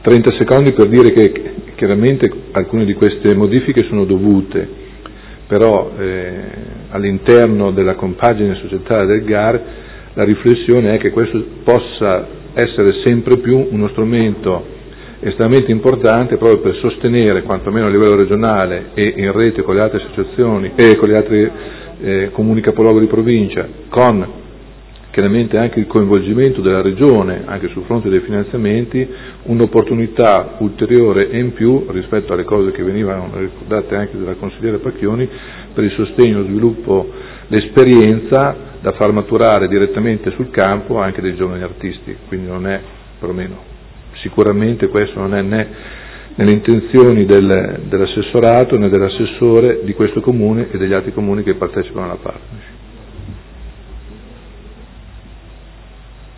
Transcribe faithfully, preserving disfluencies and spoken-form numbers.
trenta secondi per dire che chiaramente alcune di queste modifiche sono dovute, però eh, all'interno della compagine societaria del G A R la riflessione è che questo possa essere sempre più uno strumento estremamente importante proprio per sostenere, quantomeno a livello regionale e in rete con le altre associazioni e con gli altri eh, comuni capoluogo di provincia, con chiaramente anche il coinvolgimento della regione anche sul fronte dei finanziamenti, un'opportunità ulteriore e in più rispetto alle cose che venivano ricordate anche dalla consigliera Pacchioni per il sostegno, lo sviluppo, l'esperienza da far maturare direttamente sul campo anche dei giovani artisti, quindi non è, perlomeno sicuramente questo non è né nelle intenzioni del, dell'assessorato né dell'assessore di questo comune e degli altri comuni che partecipano alla partnership.